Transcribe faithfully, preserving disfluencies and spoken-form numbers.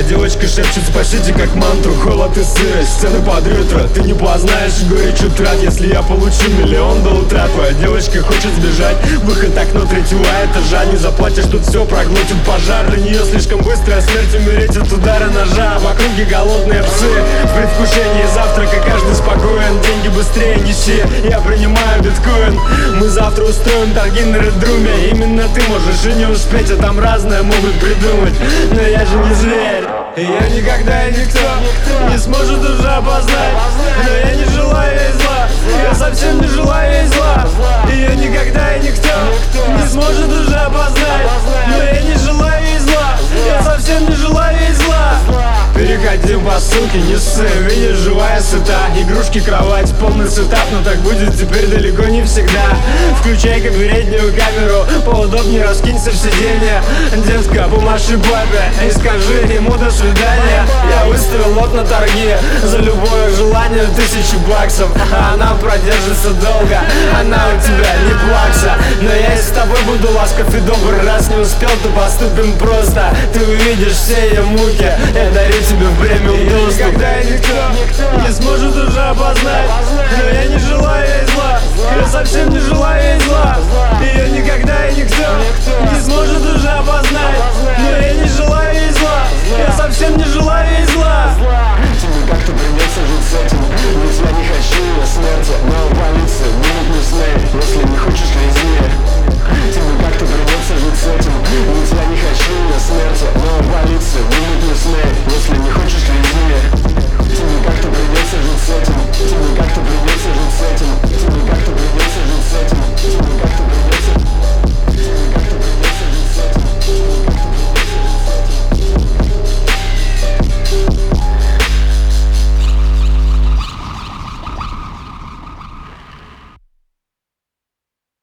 Твоя девочка шепчет спасите как мантру. Холод и сырость, стены под ретро. Ты не познаешь горечь утрат, если я получу миллион до утра. Твоя девочка хочет сбежать, выход окно третьего этажа. Не заплатишь, тут все проглотит пожар. Для нее слишком быстрая смерть, умереть от удара ножа. В округе голодные псы, в предвкушении завтрака каждый спокоен. Деньги быстрее неси, я принимаю биткоин. Мы завтра устроим торги на редруме. Именно ты можешь и не успеть, а там разное могут придумать. Но я же не зверь, и я никогда и никто не сможет уже опознать. Но я не желаю ей зла, я совсем не желаю ей зла. И я никогда и никто не сможет уже опознать. Но я не желаю ей зла, я совсем не желаю ей зла. Переходим по ссылке, не ссы, видишь, живая сыта. Игрушки, кровать, полный сетап, но так будет теперь далеко не всегда. Включай-ка переднюю камеру, поудобнее раскинься в сиденье. Детка, помаши папе и скажи ему до свидания. Я выставил лот на торги, за любое желание тысячи баксов. А она продержится долго, она у тебя не плакса. Но я и с тобой буду ласков и добр. Раз не успел, то поступим просто. Ты увидишь все ее муки, я дарю тебе в премиум доступ. Никогда и никто не сможет уже опознать. Но я не желаю ей зла, я совсем не желаю ей зла. Ее никогда и никто не сможет уже опознать. Но я не желаю ей зла.